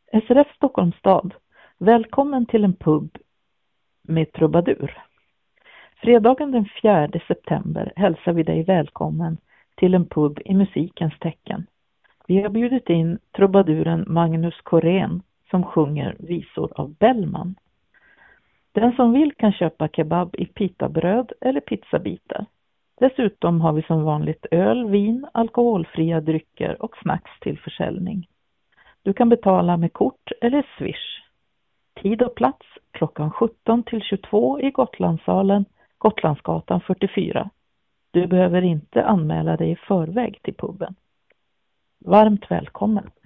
SRF Stockholms stad. Välkommen till en pub med trubadur. Fredagen den 4 september hälsar vi dig välkommen till en pub i musikens tecken. Vi har bjudit in trubaduren Magnus Corén som sjunger visor av Bellman. Den som vill kan köpa kebab i pitabröd eller pizzabitar. Dessutom har vi som vanligt öl, vin, alkoholfria drycker och snacks till försäljning. Du kan betala med kort eller swish. Tid och plats klockan 17 till 22 i Gotlandssalen, Gotlandsgatan 44. Du behöver inte anmäla dig i förväg till puben. Varmt välkommen!